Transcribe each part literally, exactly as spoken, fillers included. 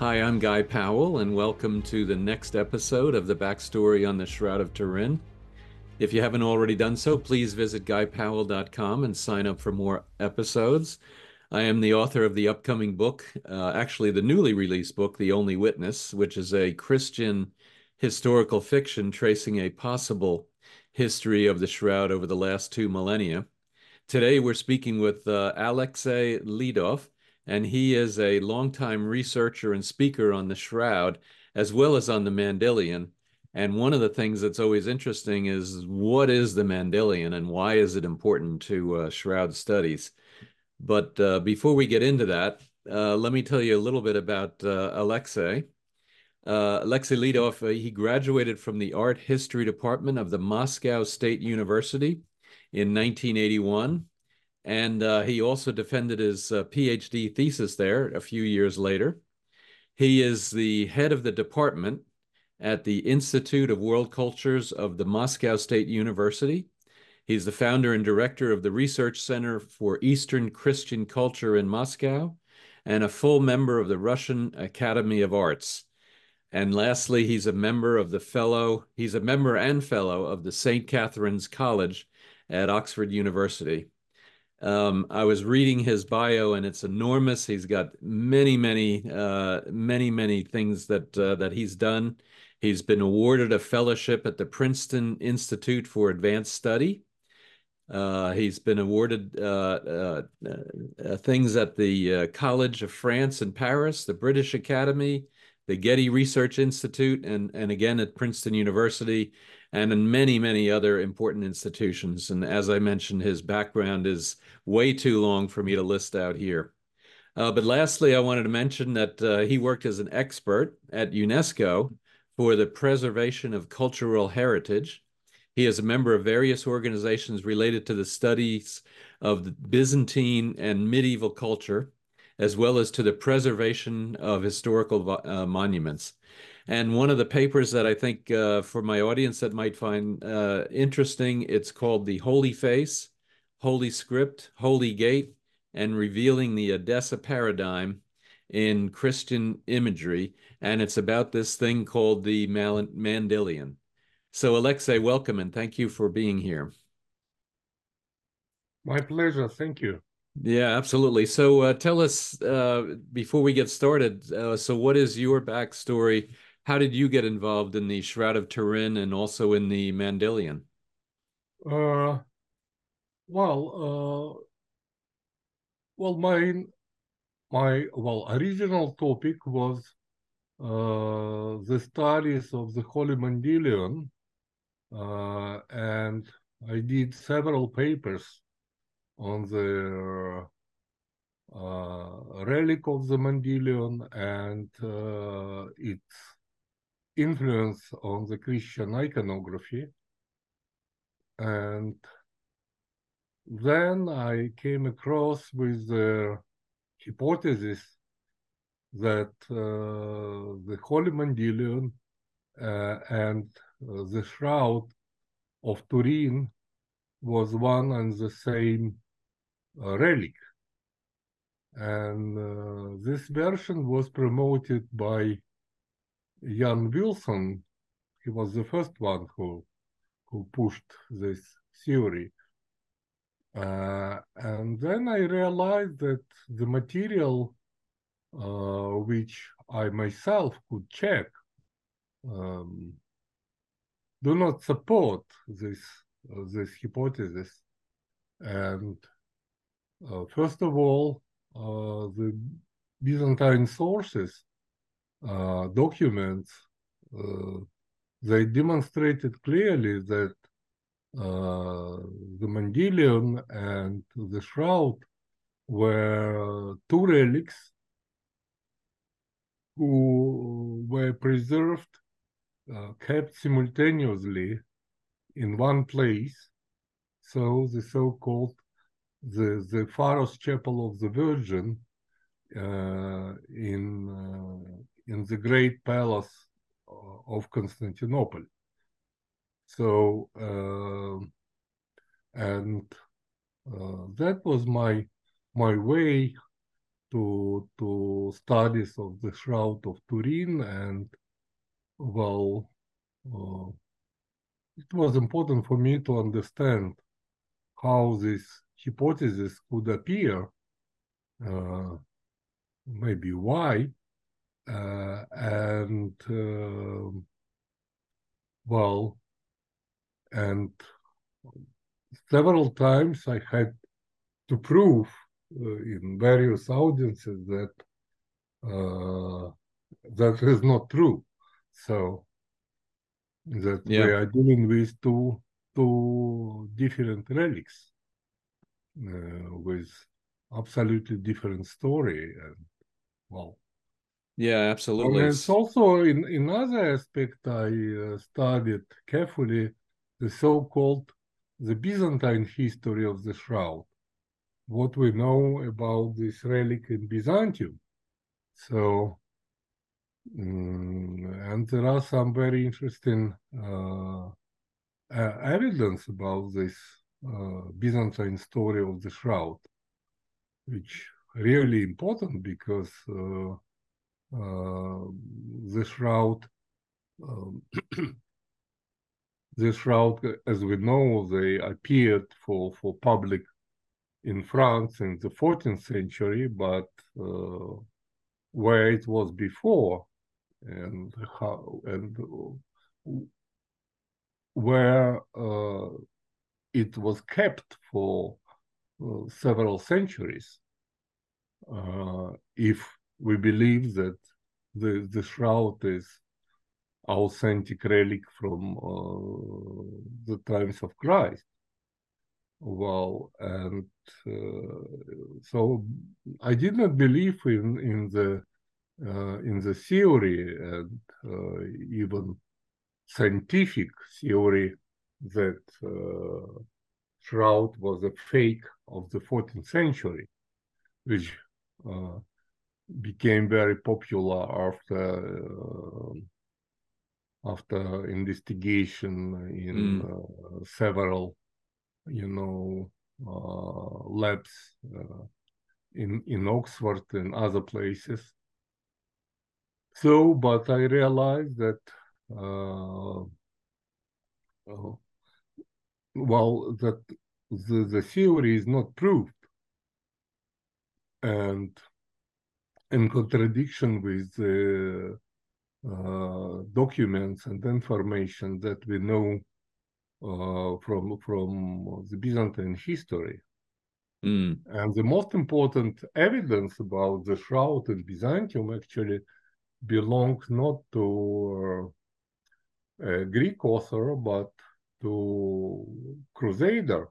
Hi, I'm Guy Powell, and welcome to the next episode of the Backstory on the Shroud of Turin. If you haven't already done so, please visit guy powell dot com and sign up for more episodes. I am the author of the upcoming book, uh, actually, the newly released book, The Only Witness, which is a Christian historical fiction tracing a possible history of the Shroud over the last two millennia. Today, we're speaking with uh, Alexey Lidov, and he is a longtime researcher and speaker on the Shroud, as well as on the Mandylion. And one of the things that's always interesting is what is the Mandylion and why is it important to uh, Shroud studies? But uh, before we get into that, uh, let me tell you a little bit about uh, Alexey. Uh, Alexey Lidov, uh, he graduated from the Art History Department of the Moscow State University in nineteen eighty-one. And uh, he also defended his uh, PhD thesis there a few years later. He is the head of the department at the Institute of World Cultures of the Moscow State University. He's the founder and director of the Research Center for Eastern Christian Culture in Moscow and a full member of the Russian Academy of Arts. And lastly, he's a member of the fellow, he's a member and fellow of the Saint Catherine's College at Oxford University. Um, I was reading his bio, and it's enormous. He's got many, many, uh, many, many things that uh, that he's done. He's been awarded a fellowship at the Princeton Institute for Advanced Study. Uh, he's been awarded uh, uh, uh, things at the uh, College of France in Paris, the British Academy, the Getty Research Institute, and, and again at Princeton University, and in many, many other important institutions. And as I mentioned, his background is way too long for me to list out here. Uh, but lastly, I wanted to mention that uh, he worked as an expert at UNESCO for the preservation of cultural heritage. He is a member of various organizations related to the studies of the Byzantine and medieval culture, as well as to the preservation of historical uh, monuments. And one of the papers that I think uh, for my audience that might find uh, interesting, it's called The Holy Face, Holy Script, Holy Gate, and Revealing the Edessa Paradigm in Christian Imagery. And it's about this thing called the Mandylion. So, Alexey, welcome and thank you for being here. My pleasure. Thank you. Yeah, absolutely. So, uh, tell us uh, before we get started. Uh, so, what is your backstory? How did you get involved in the Shroud of Turin and also in the Mandylion? Uh, well, uh, well, my my well original topic was uh, the studies of the Holy Mandylion, uh, and I did several papers on the uh, relic of the Mandylion and uh, its influence on the Christian iconography. And then I came across with the hypothesis that uh, the Holy Mandylion uh, and uh, the Shroud of Turin was one and the same uh, relic. And uh, this version was promoted by Jan Wilson. He was the first one who, who pushed this theory. Uh, and then I realized that the material uh, which I myself could check um, do not support this uh, this hypothesis. And uh, first of all, uh, the Byzantine sources, uh, documents, uh, they demonstrated clearly that uh, the Mandylion and the Shroud were two relics who were preserved, uh, kept simultaneously in one place. So the so-called the the Pharos Chapel of the Virgin uh, in uh, in the Great Palace of Constantinople. So uh, and uh, that was my my way to to studies of the Shroud of Turin, and well, uh, it was important for me to understand how this hypothesis could appear, uh, maybe why, uh, and uh, well, and several times I had to prove uh, in various audiences that uh, that is not true. So that we Yeah. are dealing with two two different relics uh, with absolutely different story, and well, Yeah, and absolutely. it's also in in other aspect I uh, studied carefully the so-called the Byzantine history of the shroud, what we know about this relic in Byzantium. So, um, and there are some very interesting uh, uh, evidence about this uh, Byzantine story of the shroud, which really important because uh, uh, the shroud, um, the shroud, as we know, they appeared for for public in France in the fourteenth century, but uh, where it was before and how and where uh, it was kept for uh, several centuries. Uh, if we believe that the the shroud is authentic relic from uh, the times of Christ. Well, and uh, so I did not believe in in the uh, in the theory and uh, even scientific theory that uh, shroud was a fake of the fourteenth century, which uh, became very popular after uh, after investigation in Mm. uh, several, you know, uh, labs uh, in in Oxford and other places. So, but I realized that uh, uh, well, that the, the theory is not proved, and in contradiction with the uh, documents and information that we know uh, from from the Byzantine history. Mm. And the most important evidence about the shroud in Byzantium actually belongs not to uh, a Greek author, but to Crusader,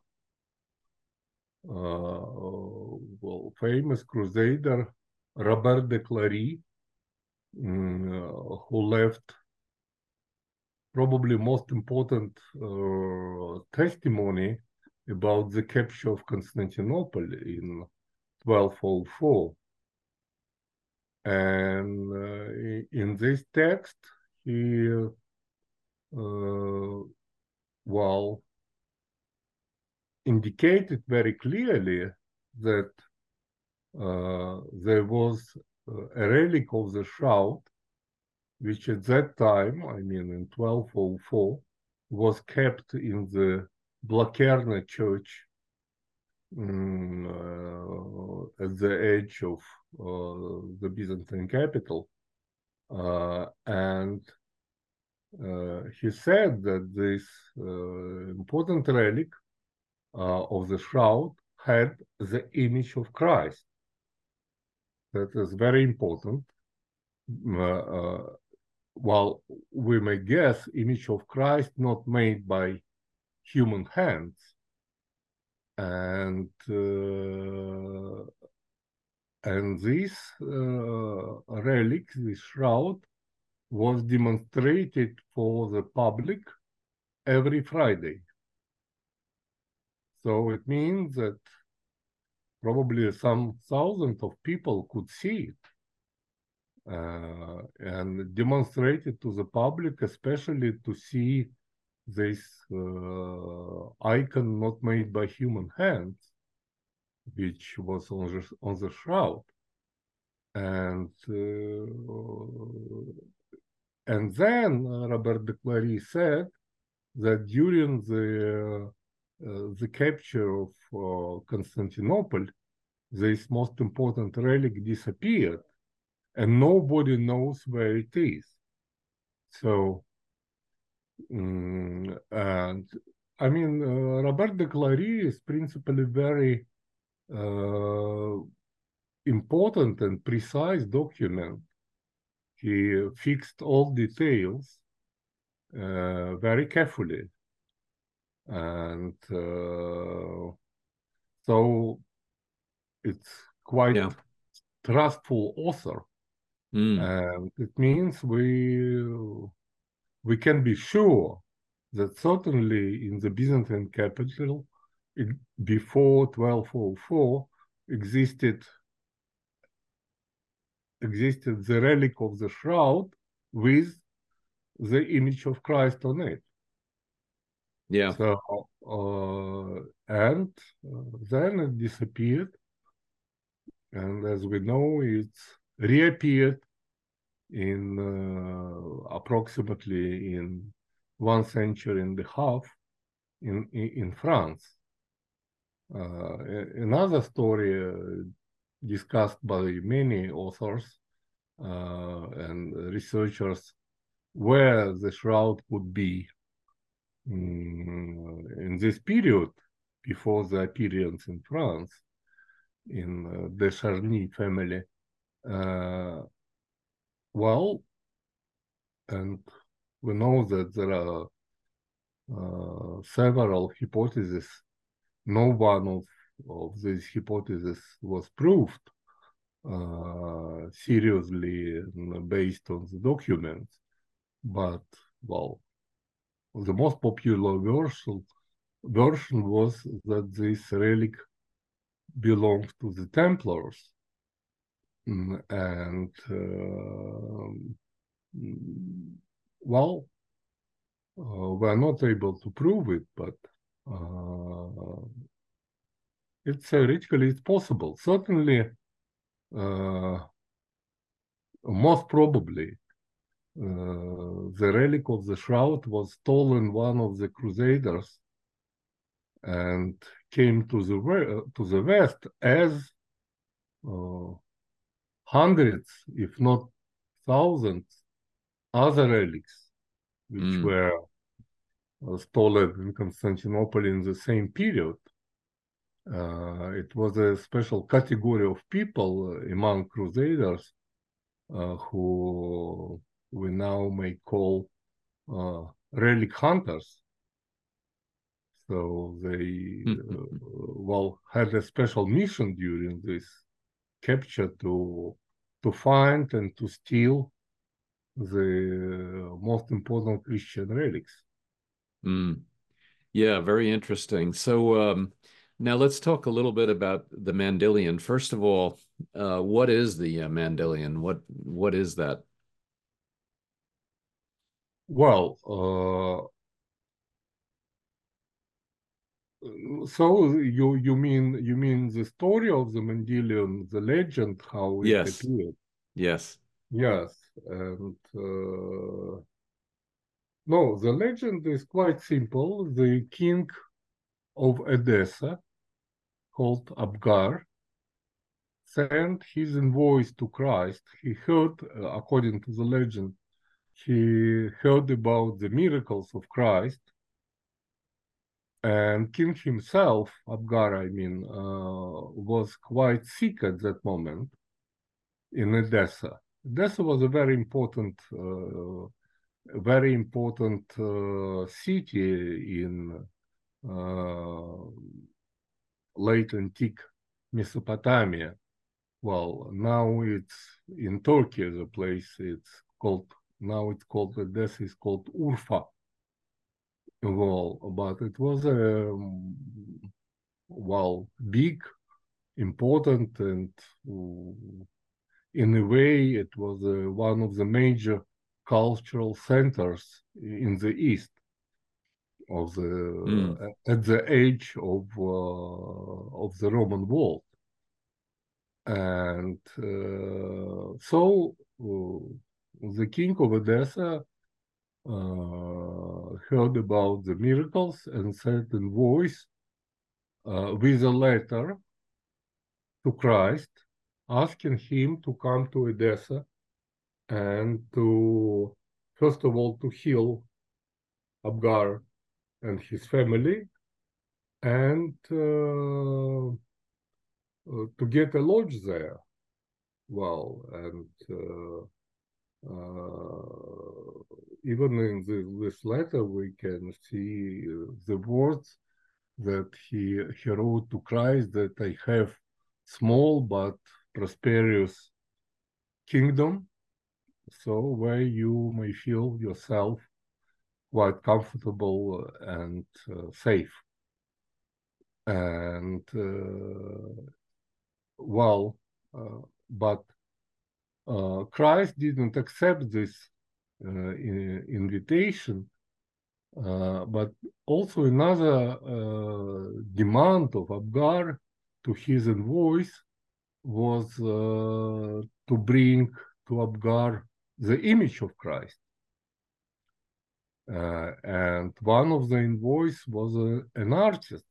uh, well, famous Crusader Robert de Clary, um, who left probably most important uh, testimony about the capture of Constantinople in twelve oh four. And uh, in this text, he, uh, well, indicated very clearly that uh, there was uh, a relic of the shroud, which at that time, I mean in twelve oh four, was kept in the Blacherna church um, uh, at the edge of uh, the Byzantine capital. Uh, and uh, he said that this uh, important relic uh, of the shroud had the image of Christ. That is very important. Uh, uh, while we may guess image of Christ not made by human hands, and uh, and this uh, relic, this shroud, was demonstrated for the public every Friday. So it means that probably some thousands of people could see it uh, and demonstrate it to the public, especially to see this uh, icon not made by human hands, which was on the, on the shroud. And uh, and then uh, Robert de Clary said that during the uh, the capture of uh, Constantinople, this most important relic disappeared, and nobody knows where it is. So, um, and I mean, uh, Robert de Clary is principally very uh, important and precise document. He fixed all details uh, very carefully, and uh, so it's quite Yeah. trustful author, Mm. and it means we we can be sure that certainly in the Byzantine capital, it, before twelve oh four, existed existed the relic of the shroud with the image of Christ on it. Yeah. So, uh, and uh, then it disappeared, and as we know, it reappeared in uh, approximately in one century and a half in in, in France. Uh, another story uh, discussed by many authors uh, and researchers where the shroud would be um, in this period before the appearance in France in uh, the Charny family. Uh, well, and we know that there are uh, several hypotheses. No one of, of these hypotheses was proved uh, seriously based on the documents, but well, the most popular version version was that this relic belonged to the Templars, mm, and uh, well, uh, we're not able to prove it, but uh, it's theoretically it's possible. Certainly, uh, most probably, uh, the relic of the shroud was stolen one of the crusaders and came to the uh, to the west as uh, hundreds, if not thousands, other relics which Mm. were uh, stolen in Constantinople in the same period. Uh, it was a special category of people among crusaders uh, who we now may call uh, relic hunters. So they, uh, well, had a special mission during this capture to to find and to steal the most important Christian relics. Mm. Yeah, very interesting. So um, now let's talk a little bit about the Mandylion. First of all, uh, what is the uh, Mandylion? What what is that? Well, uh, so you you mean you mean the story of the Mendelian, the legend, how it Yes, appeared? yes. Yes, and uh, no, the legend is quite simple. The king of Edessa, called Abgar, sent his envoys to Christ. He heard, uh, according to the legend, he heard about the miracles of Christ, and king himself, Abgar, I mean, uh, was quite sick at that moment in Edessa. Edessa was a very important, uh, very important uh, city in uh, late antique Mesopotamia. Well, now it's in Turkey, the place it's called, now it's called, Edessa is called Urfa. Well, but it was a, um, well, big, important, and uh, in a way, it was uh, one of the major cultural centers in the East of Mm. the, at the age of, uh, of the Roman world. And uh, so uh, the king of Edessa uh, heard about the miracles and sent in voice uh, with a letter to Christ, asking him to come to Edessa and to, first of all, to heal Abgar and his family, and uh, uh, to get a lodge there. Well, and uh, uh, even in this, this letter, we can see uh, the words that he he wrote to Christ, that I have small but prosperous kingdom, so where you may feel yourself quite comfortable and uh, safe. And uh, well, uh, but uh, Christ didn't accept this uh, invitation, uh, but also another uh, demand of Abgar to his envoys was uh, to bring to Abgar the image of Christ. Uh, and one of the envoys was a, an artist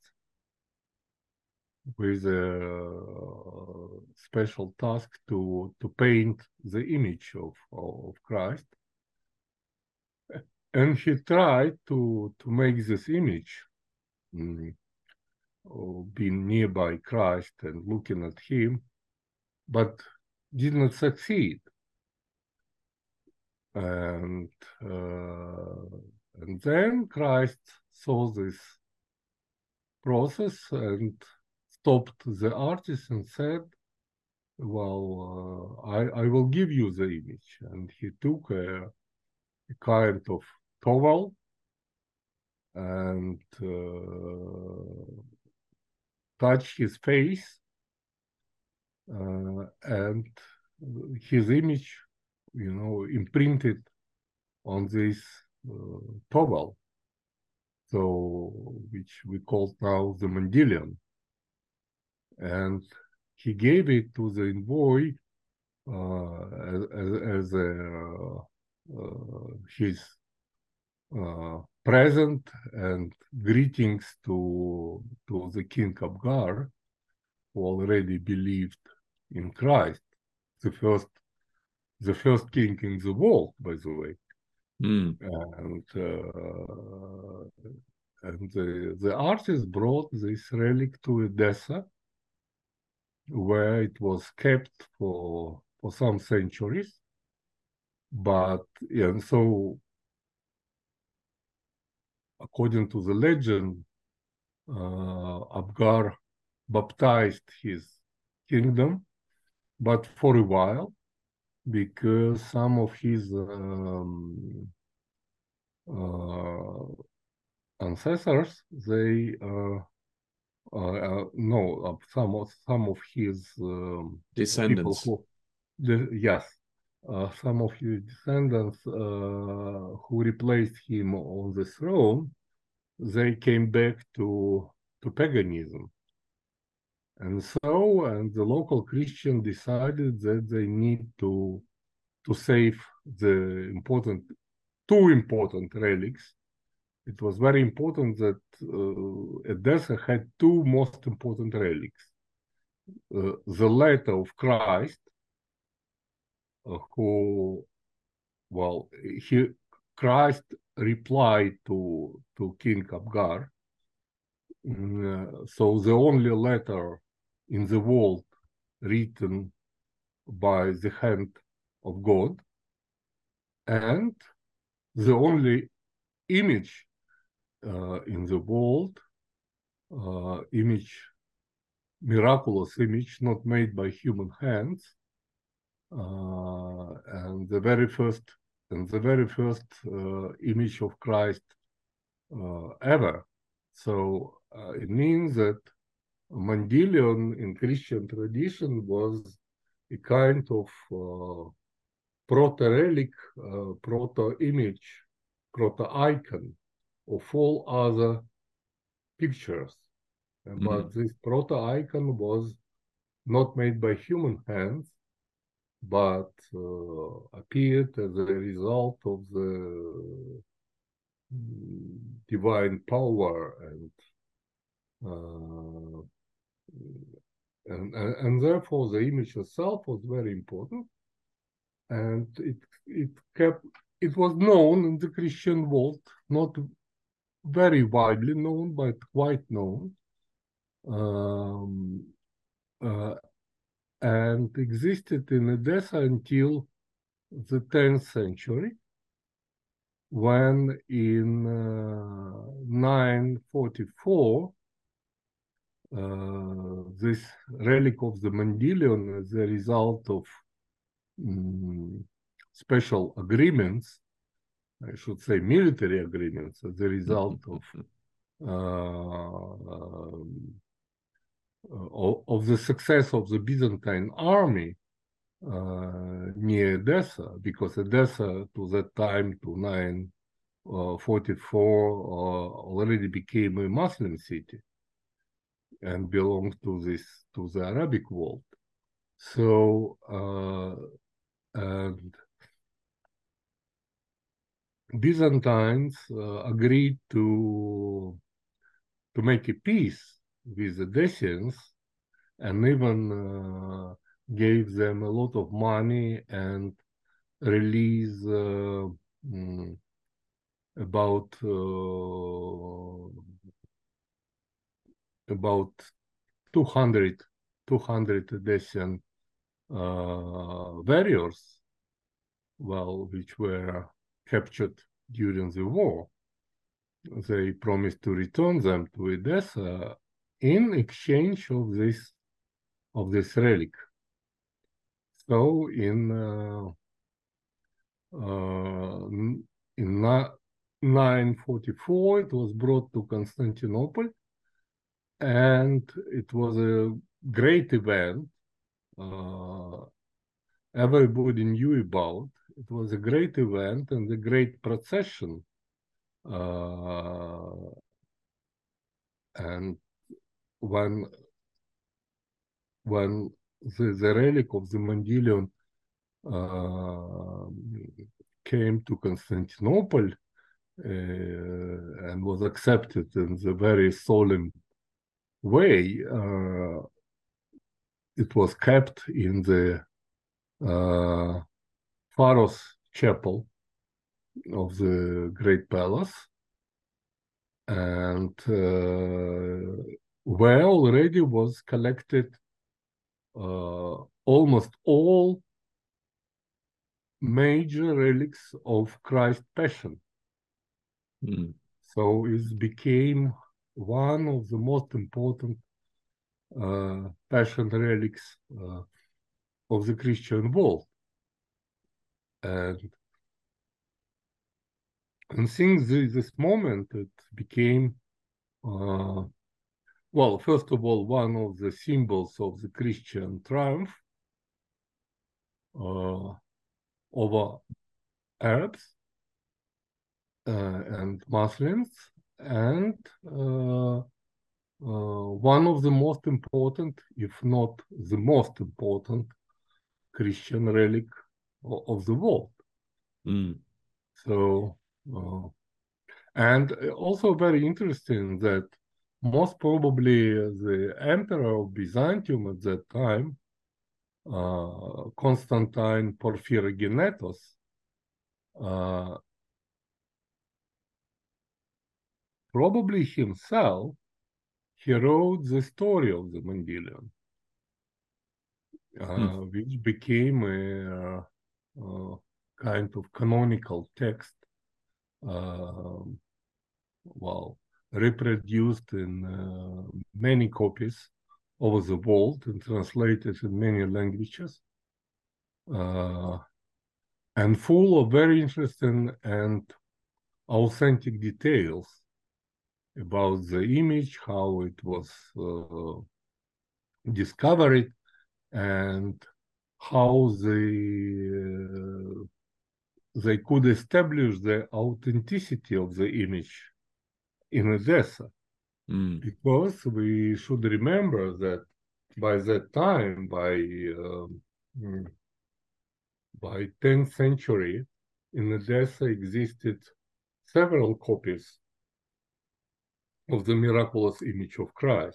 with a special task to, to paint the image of, of Christ. And he tried to, to make this image, mm, being nearby Christ and looking at him, but did not succeed. And uh, and then Christ saw this process and stopped the artist and said, well, uh, I, I will give you the image. And he took a, a kind of towel and uh, touched his face, uh, and his image, you know, imprinted on this uh, towel, so which we call now the Mendelian. And he gave it to the envoy uh, as, as a, uh, his uh, present and greetings to to the king Abgar, who already believed in Christ, the first the first king in the world, by the way. Mm. And uh, and the, the artist brought this relic to Edessa, where it was kept for for some centuries. But and so, according to the legend, uh, Abgar baptized his kingdom, but for a while, because some of his um, uh, ancestors, they uh, uh, uh, no, uh, some of some of his um, people Descendants. who, the, yes, uh, some of his descendants uh, who replaced him on the throne, they came back to to paganism. And so, and the local Christian decided that they need to to save the important, two important relics. It was very important that uh, Edessa had two most important relics. Uh, the letter of Christ, uh, who, well, he, Christ replied to, to King Abgar. Uh, so the only letter in the world written by the hand of God, and the only image uh, in the world, uh, image, miraculous image, not made by human hands, uh, and the very first, and the very first uh, image of Christ uh, ever. So uh, it means that Mendelian in Christian tradition was a kind of uh, proto-relic, uh, proto-image, proto-icon of all other pictures. Mm. But this proto-icon was not made by human hands, but uh, appeared as a result of the mm, divine power and uh, and, and and therefore the image itself was very important, and it it kept it was known in the Christian world, not very widely known, but quite known, um, uh, and existed in Edessa until the tenth century, when in uh, nine forty-four uh, this relic of the Mendelian, as a result of um, special agreements, I should say military agreements, as a result of uh, um, of, of the success of the Byzantine army uh, near Edessa, because Edessa to that time, to nine forty-four, uh, already became a Muslim city and belonged to this to the Arabic world. So uh, and Byzantines uh, agreed to to make a peace with the Dacians, and even uh, gave them a lot of money and release uh, mm, about uh, about two hundred Dacian uh, warriors, well, which were captured during the war. They promised to return them to Edessa in exchange of this of this relic. So in uh, uh, in nine forty-four, it was brought to Constantinople, and it was a great event. Uh, everybody knew about. It was a great event and a great procession. Uh, and when when the, the relic of the Mendelian uh, came to Constantinople uh, and was accepted in the very solemn way, uh, it was kept in the uh, Pharos Chapel of the Great Palace, and uh, where already was collected uh, almost all major relics of Christ's Passion. Mm. So it became one of the most important uh, Passion relics uh, of the Christian world. And, and since this, this moment, it became, uh, well, first of all, one of the symbols of the Christian triumph uh, over Arabs uh, and Muslims, and uh, uh, one of the most important, if not the most important, Christian relic of, of the world. Mm. So, uh, and also very interesting that most probably the emperor of Byzantium at that time, uh, Constantine Porphyrogenetos, uh, probably himself, he wrote the story of the Mendelian, uh, Mm. which became a, a kind of canonical text, uh, well, reproduced in uh, many copies over the world and translated in many languages, uh, and full of very interesting and authentic details about the image, how it was uh, discovered, and how they uh, they could establish the authenticity of the image in Edessa. Mm. Because we should remember that by that time, by um, by tenth century, in Odessa existed several copies of the miraculous image of Christ.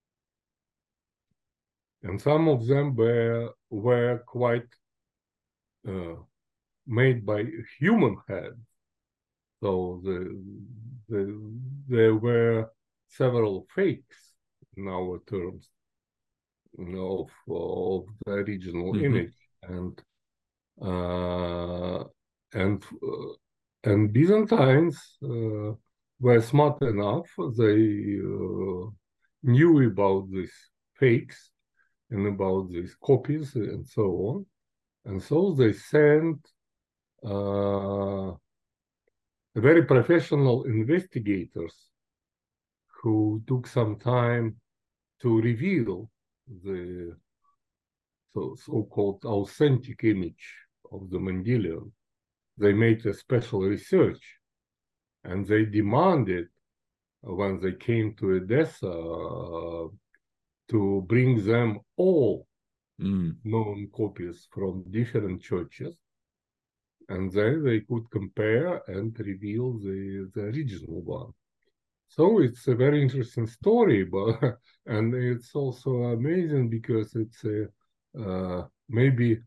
And some of them were, were quite uh, made by human hands. So the, the, there were several fakes, in our terms, you know, of, of the original Mm-hmm. image. And uh, and uh, and Byzantines uh, were smart enough. They uh, knew about these fakes and about these copies and so on. And so they sent uh, very professional investigators who took some time to reveal the so, so-called authentic image of the Mendelian. They made a special research, and they demanded, when they came to Odessa, uh, to bring them all Mm. known copies from different churches, and then they could compare and reveal the, the original one. So it's a very interesting story, but and it's also amazing because it's a uh, maybe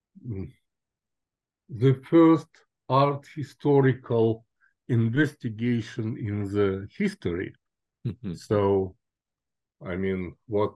the first art historical investigation in the history. Mm-hmm. So, I mean, what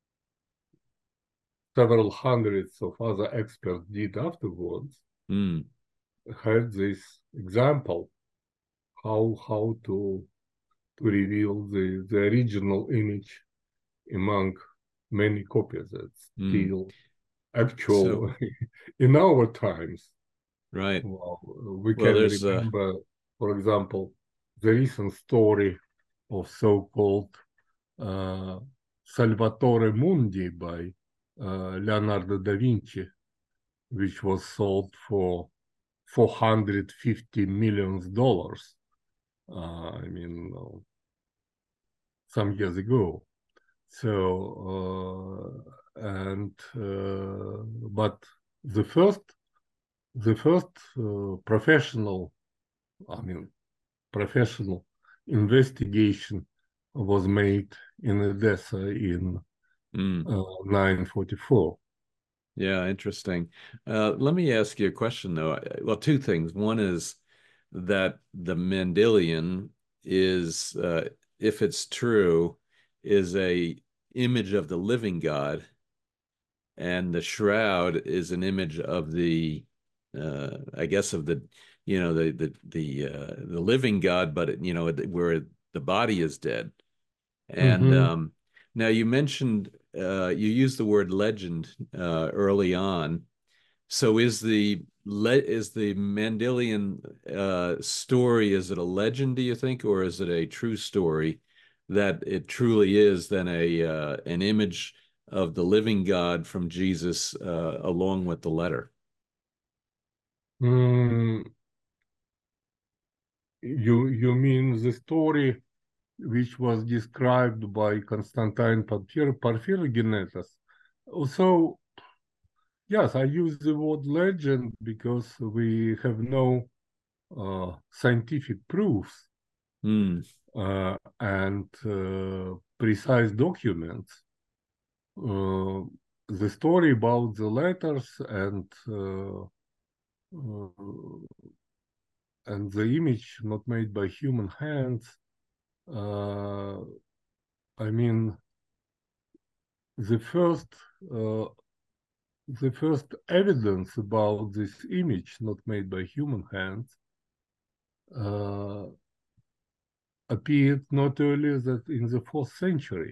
several hundreds of other experts did afterwards Mm. had this example how how to to reveal the, the original image among many copies that's Mm. still actual So, in our times. right. Well, we Well, can there's uh remember, for example, the recent story of so-called uh, Salvatore Mundi by uh, Leonardo da Vinci, which was sold for four hundred fifty million dollars. Uh, I mean, uh, some years ago. So, uh, and uh, but the first, the first uh, professional, I mean, professional investigation was made in Odessa in mm. uh, nine forty-four. Yeah, interesting. Uh, let me ask you a question though. Well, two things. One is that the Mendelian is, uh, if it's true, is a image of the living God, and the shroud is an image of the, uh, I guess of the, you know, the the the uh, the living God, but it, you know, where the body is dead. And Mm-hmm. um, now you mentioned uh, you used the word legend uh, early on. So is the le is the Mendelian uh, story, is it a legend, do you think, or is it a true story that it truly is then a uh, an image of the living God from Jesus uh, along with the letter? Mm, you you mean the story which was described by Constantine Porphyr Porphyrogenetus? So yes, I use the word legend because we have no uh, scientific proofs Hmm. uh, and uh, precise documents. Uh, the story about the letters and uh, uh, and the image not made by human hands. Uh, I mean, the first uh, the first evidence about this image not made by human hands uh, appeared not earlier than in the fourth century.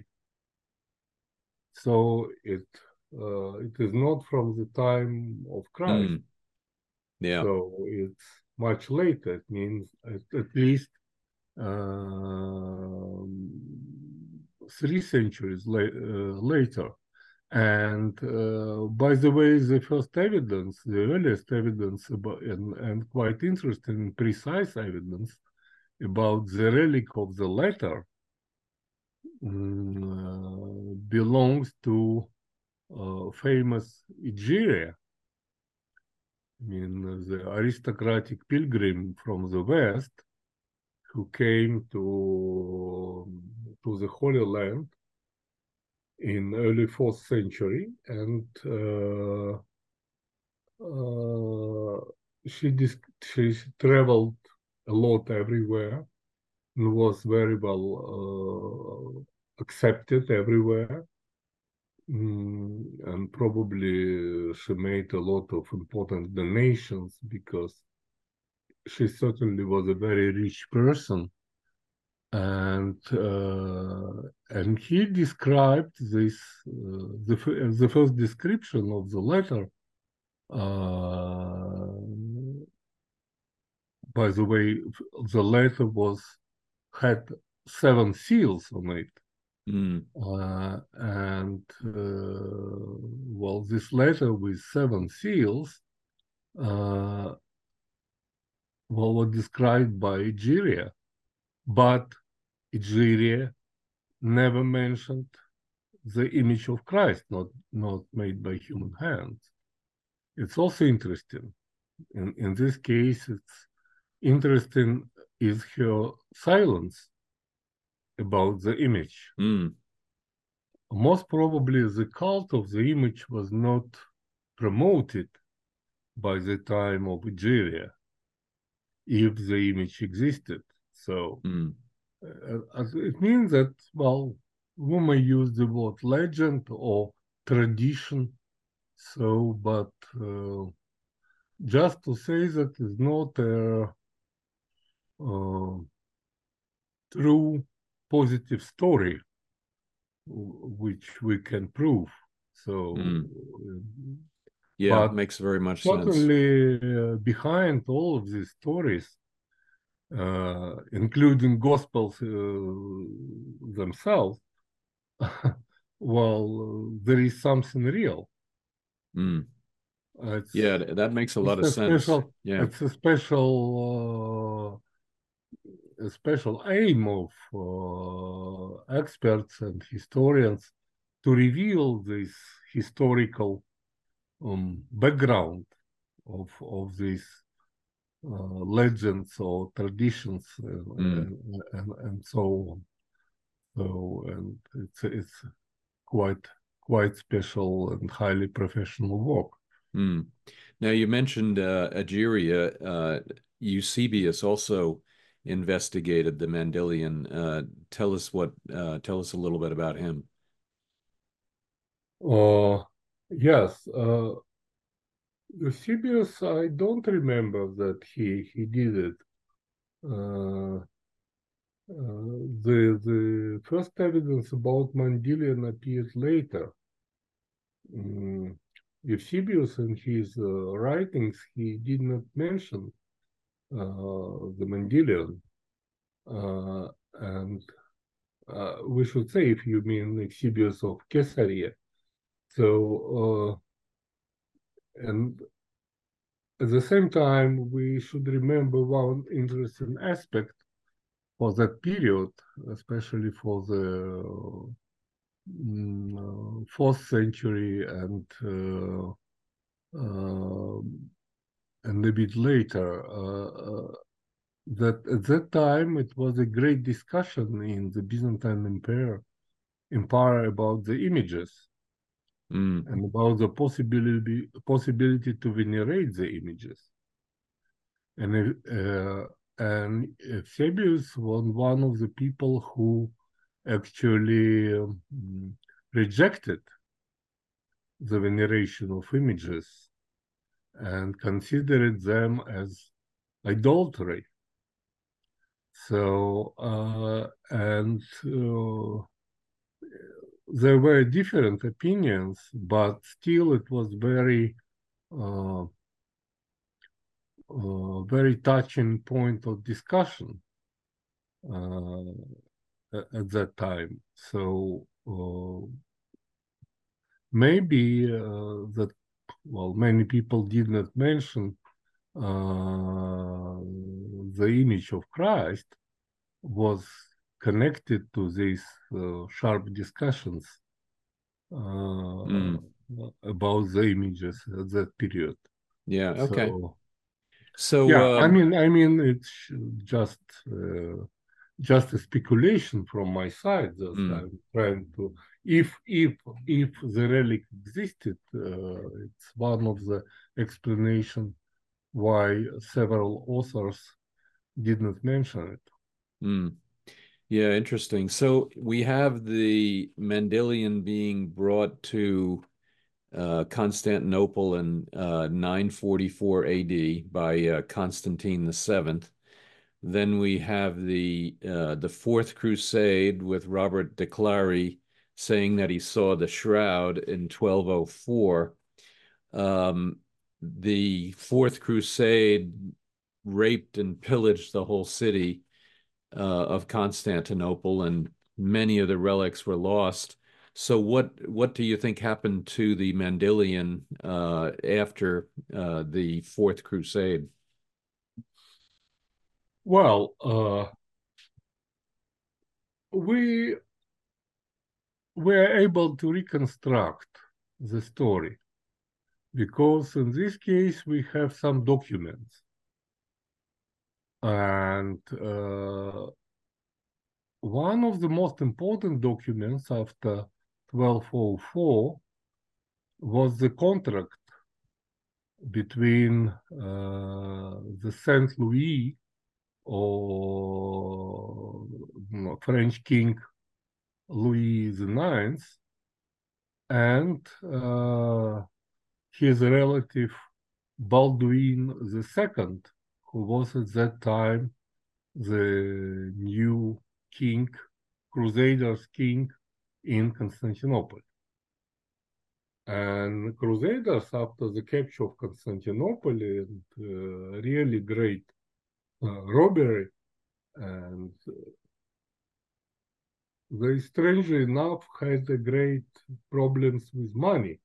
So it uh, it is not from the time of Christ. Hmm. Yeah. So it's much later. It means at, at least uh, three centuries la uh, later. And uh, by the way, the first evidence, the earliest evidence about, and, and quite interesting, precise evidence about the relic of the letter um, uh, belongs to uh, famous Egeria. I mean, the aristocratic pilgrim from the West who came to, to the Holy Land in early fourth century, and uh, uh, she dis- she traveled a lot everywhere and was very well uh, accepted everywhere. Mm, and probably she made a lot of important donations because she certainly was a very rich person. And uh, and he described this uh, the the first description of the letter. Uh, by the way, the letter was had seven seals on it. Mm. Uh, and uh, well, this letter with seven seals, uh, well, was described by Egeria, but Egeria never mentioned the image of Christ, not not made by human hands. It's also interesting. In in this case, it's interesting is her silence about the image. Mm. Most probably, the cult of the image was not promoted by the time of Egeria, if the image existed. So Mm. uh, it means that, well, we may use the word legend or tradition. So, but uh, just to say that is not a uh, true positive story which we can prove. So, Mm. uh, Yeah, but makes very much sense. certainly uh, behind all of these stories, uh, including gospels uh, themselves, well, uh, there is something real. Mm. It's Yeah, that makes a lot it's of a sense. special Yeah. it's a special uh, a special aim of uh, experts and historians to reveal this historical um, background of of these uh, legends or traditions and, Mm. and, and, and so on. So, and it's it's quite quite special and highly professional work. Mm. Now you mentioned uh, Egeria. Uh, Eusebius also investigated the Mandylion. Uh, tell us what. Uh, tell us a little bit about him. Uh, yes, uh, Eusebius, I don't remember that he he did it. Uh, uh, the the first evidence about Mandylion appeared later. Mm, Eusebius, in his uh, writings, he did not mention uh, the Mandylion, uh, and uh, we should say, if you mean Eusebius of Caesarea. So, uh, and at the same time, we should remember one interesting aspect for that period, especially for the mm, uh, fourth century and uh, uh, and a bit later. Uh, uh, that at that time it was a great discussion in the Byzantine Empire, empire about the images Mm. and about the possibility possibility to venerate the images. And uh, and Eusebius was one of the people who actually um, rejected the veneration of images and considered them as idolatry. So, uh, and uh, there were different opinions, but still it was very, uh, uh, very touching point of discussion uh, at that time. So uh, maybe uh, that, well, many people did not mention uh, the image of Christ was connected to these uh, sharp discussions uh, Mm. about the images at that period. Yeah. Okay. So So, yeah, I um, mean, I mean, it's just uh, just a speculation from my side that mm, I'm trying to. If if if the relic existed, uh, it's one of the explanation why several authors did not mention it. mm. Yeah, interesting. So we have the Mendelian being brought to uh, Constantinople in uh, nine forty-four A D by uh, Constantine the Seventh. Then we have the uh, the Fourth Crusade with Robert de Clary saying that he saw the shroud in twelve oh four. Um, the Fourth Crusade raped and pillaged the whole city uh, of Constantinople, and many of the relics were lost. So, what what do you think happened to the Mandylion uh, after uh, the Fourth Crusade? Well, uh, we were able to reconstruct the story because in this case we have some documents, and uh, one of the most important documents after twelve oh four was the contract between uh, the Saint Louis or no, French King Louis the Ninth and uh, his relative Baldwin the Second, who was at that time the new king, Crusaders king in Constantinople. And Crusaders, after the capture of Constantinople and uh, really great uh, robbery, and they strangely enough had a great problems with money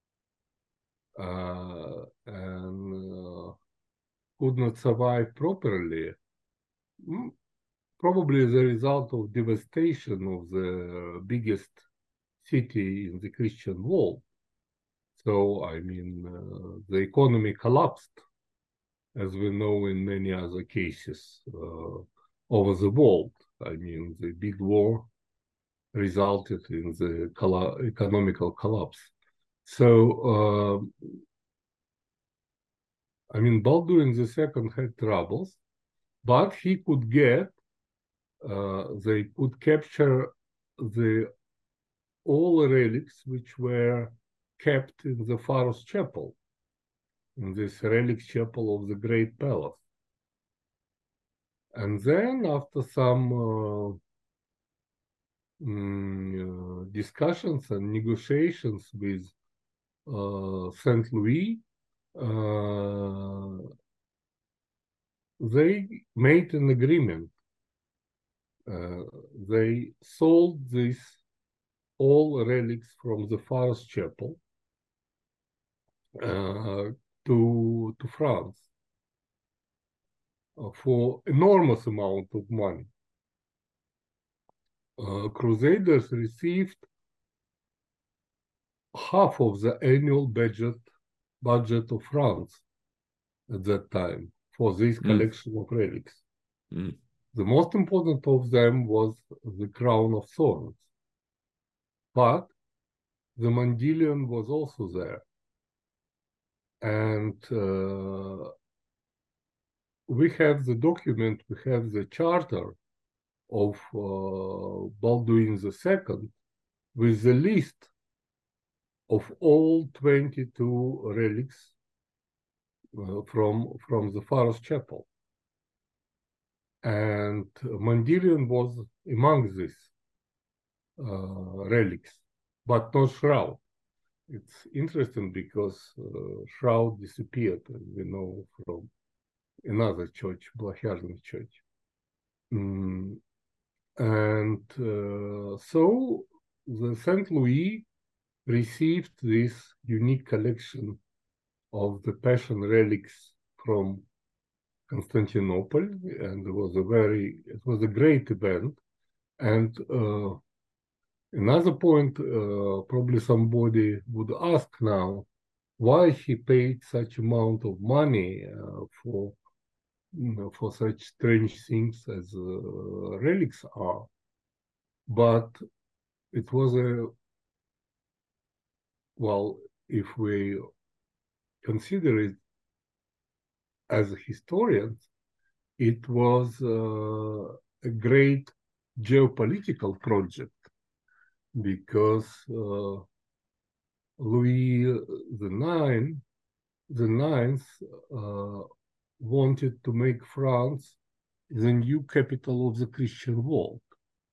uh, and uh, could not survive properly. Mm, Probably the result of devastation of the biggest city in the Christian world. So, I mean, uh, the economy collapsed, as we know in many other cases uh, over the world. I mean, the big war resulted in the colla economical collapse. So, uh, I mean, Baldwin the Second had troubles, but he could get, uh, they could capture the all relics which were kept in the Pharos Chapel, in this relic chapel of the Great Palace. And then, after some uh, mm, uh, discussions and negotiations with uh, Saint Louis, uh, they made an agreement. Uh, they sold these all relics from the Pharos Chapel uh, to to France uh, for enormous amount of money. Uh, Crusaders received half of the annual budget budget of France at that time for this Mm, collection of relics. mm, The most important of them was the crown of thorns, but the Mandylion was also there. And uh, we have the document, we have the charter of uh, Baldwin the Second with the list of all twenty-two relics uh, from, from the Pharos Chapel. And Mandylion was among these uh, relics, but not shroud. It's interesting because uh, shroud disappeared, as we know from another church, Blachярny Church. Mm, and uh, so the Saint Louis received this unique collection of the Passion relics from Constantinople, and it was a very, it was a great event. And uh, Another point, uh, probably somebody would ask now, why he paid such amount of money uh, for you know, for such strange things as uh, relics are. But it was a, well, if we consider it as historians, it was uh, a great geopolitical project because uh, Louis the Ninth, the Ninth uh, wanted to make France the new capital of the Christian world.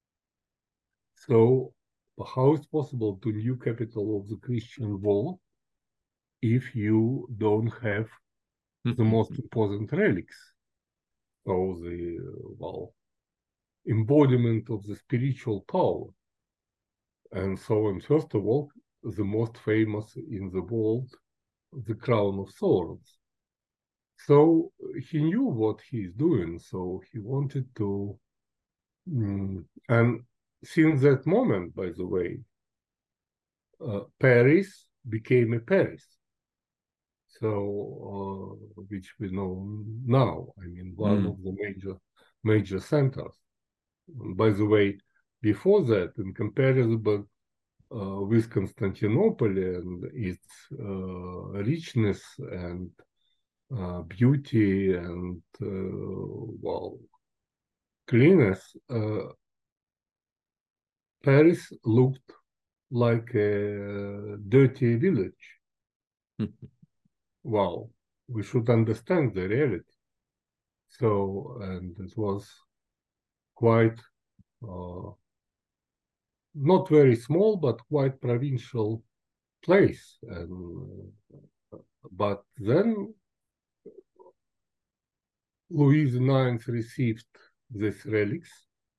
So how is possible to new capital of the Christian world if you don't have the most important relics? So the, well, embodiment of the spiritual power. And so on, first of all, the most famous in the world, the crown of thorns. So he knew what he's doing, so he wanted to, mm, and since that moment, by the way, uh, Paris became a Paris. So, uh, which we know now, I mean, one Mm. of the major major centers. And by the way, before that, in comparison uh, with Constantinople and its uh, richness and uh, beauty and uh, well, cleanness, uh, Paris looked like a dirty village. Wow, we should understand the reality. So, and it was quite uh, not very small, but quite provincial place. And but then Louis the Ninth received these relics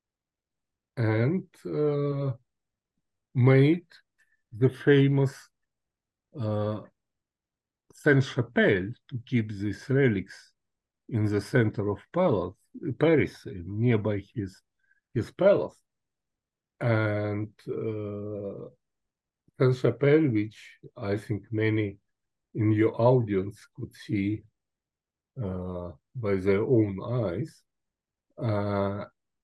and uh, made the famous uh, Sainte-Chapelle to keep these relics in the center of palace, Paris, nearby his his palace. And uh, Sainte-Chapelle, which I think many in your audience could see uh, by their own eyes. Uh,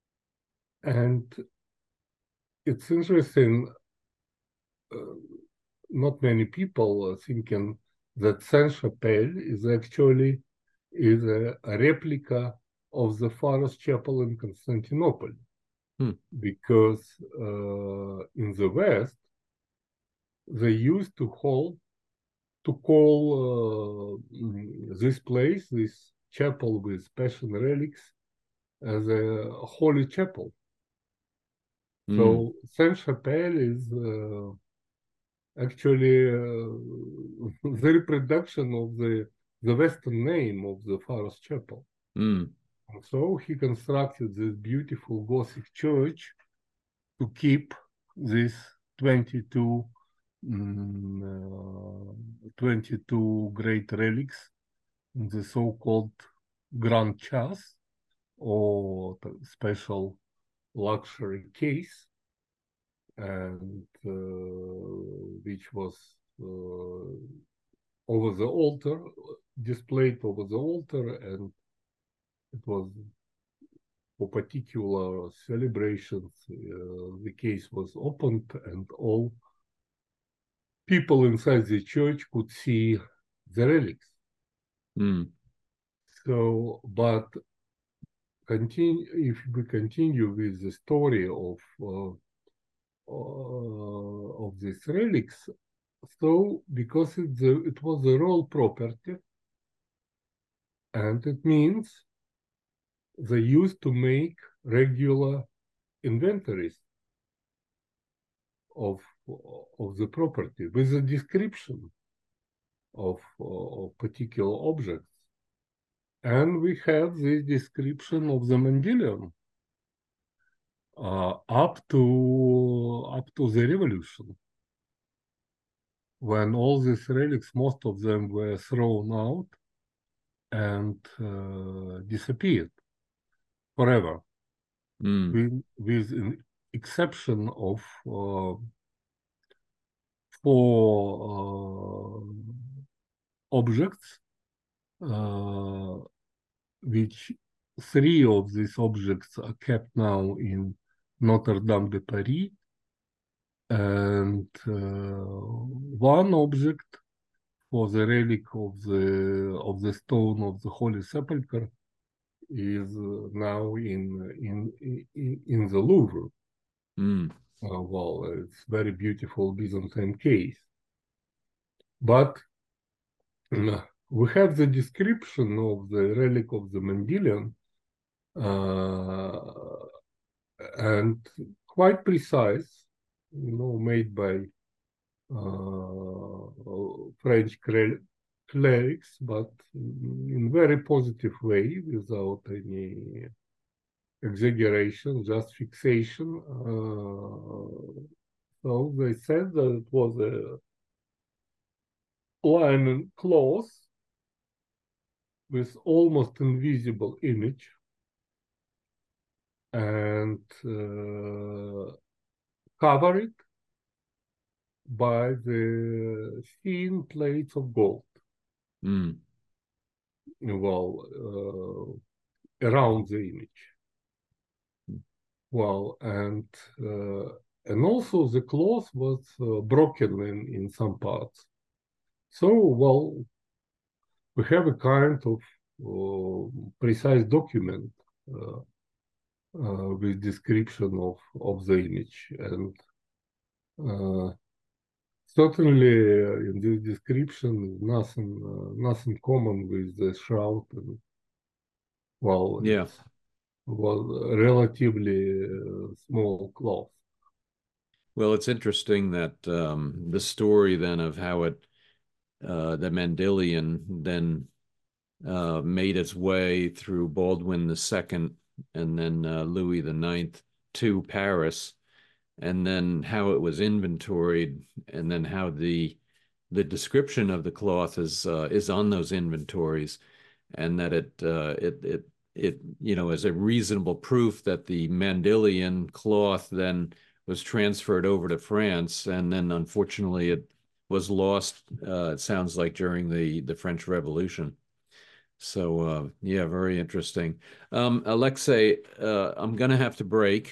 and it's interesting, uh, not many people are thinking that Sainte-Chapelle is actually is a, a replica of the Pharos Chapel in Constantinople. Hmm. Because uh, in the West, they used to hold to call uh, this place, this chapel with Passion relics, as a holy chapel. Mm. So Sainte-Chapelle is uh, actually uh, the reproduction of the the Western name of the Pharos Chapel. Mm. And so he constructed this beautiful Gothic church to keep these twenty-two, mm, uh, twenty-two great relics in the so-called Grand Chas, or special luxury case, and uh, which was uh, over the altar, displayed over the altar, and it was for particular celebrations. Uh, the case was opened, and all people inside the church could see the relics. Mm. So, but continue if we continue with the story of uh, uh, of these relics, so because it, the, it was a royal property, and it means they used to make regular inventories of of the property with a description of, of particular objects. And we have this description of the Mendelium uh, up to up to the revolution, when all these relics, most of them were thrown out and uh, disappeared forever. Mm. With, with exception of uh, four uh, objects, uh, which three of these objects are kept now in Notre Dame de Paris, and uh, one object for the relic of the of the stone of the Holy Sepulchre is uh, now in in in, in the Louvre. Mm. Uh, well, it's very beautiful Byzantine case, but uh, we have the description of the relic of the Mendelian, uh, and quite precise, you know, made by uh, French clerics, but in very positive way, without any exaggeration, just fixation. Uh, so they said that it was a linen cloth with almost invisible image, and uh, covered by the thin plates of gold. Mm. Well, uh, around the image. Well, and uh, and also the cloth was uh, broken in, in some parts. So, well, we have a kind of uh, precise document uh, uh, with description of, of the image. And uh, certainly uh, in this description, nothing uh, nothing common with the shroud. And, well, Yeah. it was relatively uh, small cloth. Well, it's interesting that um, the story then of how it, uh, the Mendelian then uh, made its way through Baldwin the Second and then uh, Louis the Ninth to Paris, and then how it was inventoried, and then how the the description of the cloth is uh, is on those inventories, and that it uh, it it it you know is a reasonable proof that the Mendelian cloth then was transferred over to France, and then unfortunately it was lost. Uh, it sounds like during the the French Revolution. So uh, yeah, very interesting. Um, Alexei, uh, I'm gonna have to break.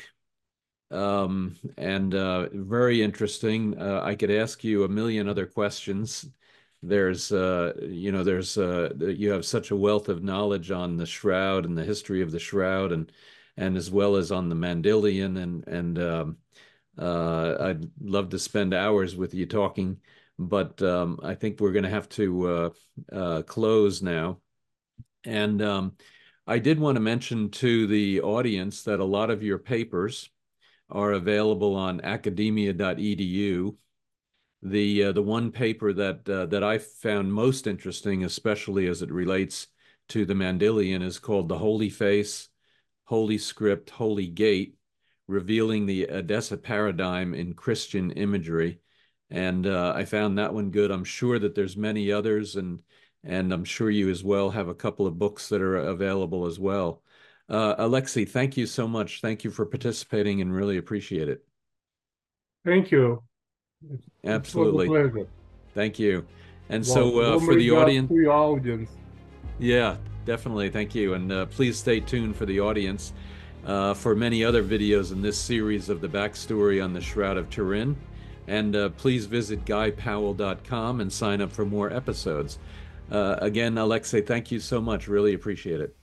Um, and uh, very interesting. Uh, I could ask you a million other questions. There's, uh, you know, there's, uh, you have such a wealth of knowledge on the shroud and the history of the shroud, and and as well as on the Mendelian, and and um, uh, I'd love to spend hours with you talking, but um, I think we're going to have to uh, uh, close now. And um, I did want to mention to the audience that a lot of your papers are available on academia dot e d u. The uh, the one paper that uh, that I found most interesting, especially as it relates to the Mendelian, is called "The Holy Face, Holy Script, Holy Gate: Revealing the Edessa Paradigm in Christian Imagery." And uh, I found that one good. I'm sure that there's many others, and and I'm sure you as well have a couple of books that are available as well. Uh, Alexei, thank you so much. Thank you for participating and really appreciate it. Thank you. It, it was a Absolutely. pleasure. Thank you. And Well, so uh, warm for the regards audience, to your audience. yeah, definitely. Thank you. And uh, please stay tuned for the audience uh, for many other videos in this series of the backstory on the Shroud of Turin. And uh, please visit guy powell dot com and sign up for more episodes. Uh, again, Alexei, thank you so much. Really appreciate it.